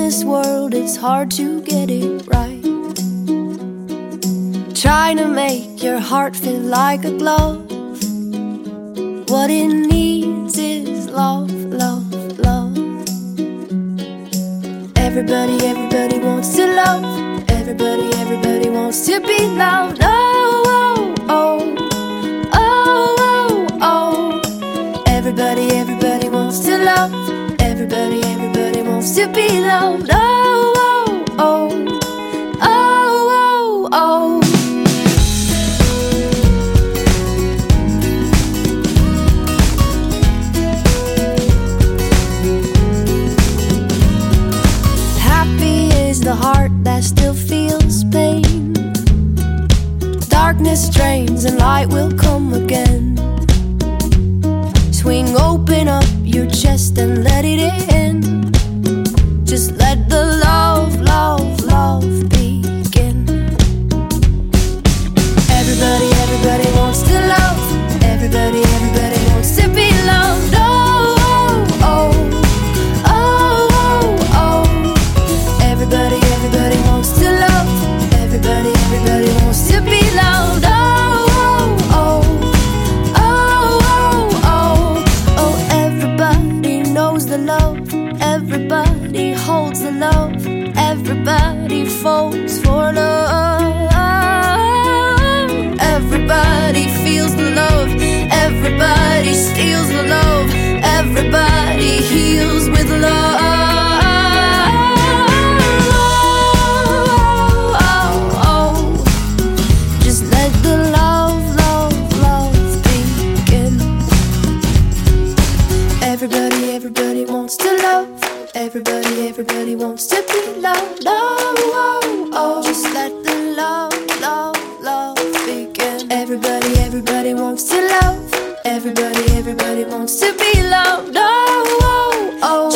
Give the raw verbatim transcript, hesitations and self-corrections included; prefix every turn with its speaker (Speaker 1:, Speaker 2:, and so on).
Speaker 1: this world, it's hard to get it right. Trying to make your heart feel like a glove. What it needs is love, love, love. Everybody, everybody wants to love. Everybody, everybody wants to be loved. Oh, oh, oh, oh, oh, oh. Everybody, everybody wants to love. Everybody, everybody wants to be loved. Oh, oh, oh, oh, oh, oh. The heart that still feels pain. Darkness drains and light will come again. Swing open up your chest and let it in. Just let the love, love, love begin. Everybody, everybody wants to love. Everybody, everybody wants to be loved. Oh, oh, oh. Everybody, everybody wants to love. Everybody, everybody wants to be loved. Oh, oh, oh, oh, oh, oh, oh. Everybody knows the love. Everybody holds the love. Everybody falls for love. Everybody feels the love. Everybody steals the love. Everybody heals with love. Everybody, everybody wants to love. Everybody, everybody wants to be loved. Oh, oh, oh. Just let the love, love, love begin. Everybody, everybody wants to love. Everybody, everybody wants to be loved. Oh, oh, oh.